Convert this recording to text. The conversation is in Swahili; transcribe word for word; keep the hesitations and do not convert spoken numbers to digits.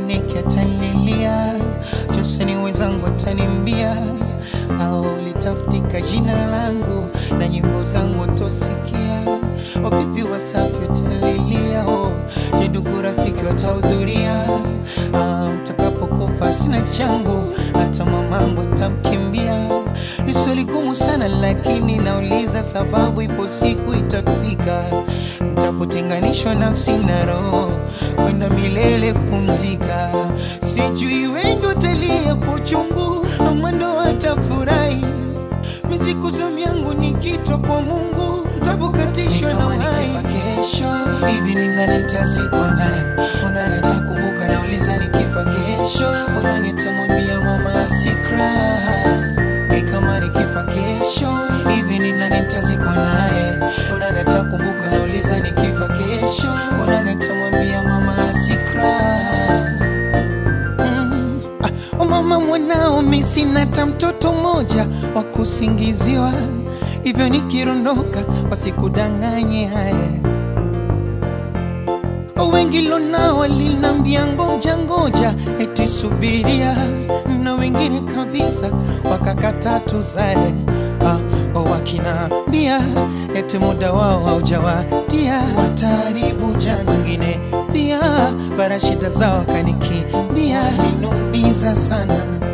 Niki atanilia, Joseni wenzangu atanimbia, au litafutika jina langu na nyimbo zangu watosikia. Wapipi Wasafi watalilia, oh, je ndugu rafiki watahudhuria. Mtakapo kufa sina changu, hata mamangu atamkimbia. Ni swali gumu sana lakini nauliza sababu ipo siku itafika. Mtapotenganishwa nafsi na roho, kwenda milele kupumzika. Sijui wengi watalia kwa uchungu, ama ndo watafurahi. Miziku zamu yangu nikitwa kwa Mungu, mtapokatishwa na uhai. Kesho hivi ni nani nitazikwa naye? Unani atakumbuka nauliza nikifa kesho? Unani atamwambia mama asikra? Ni kama nikifa kesho hivi ni nani nitazikwa naye? Unani atakumbuka nauliza nikifa kesho? Unani atamwambia mama asikra? mm. ah, oh mama mwanao mimi sina hata mtoto mmoja wa kusingiziwa, hivyo nikirondoka wasikudanganye haya. Wengi lonao walinambia ngoja ngoja eti subiria, na wengine kabisa wakakata tuzae. Ah, o wakinambia eti muda wao haujawadia, wataribu jana. Wengine pia bara shida zao kanikimbia, ninumiza sana.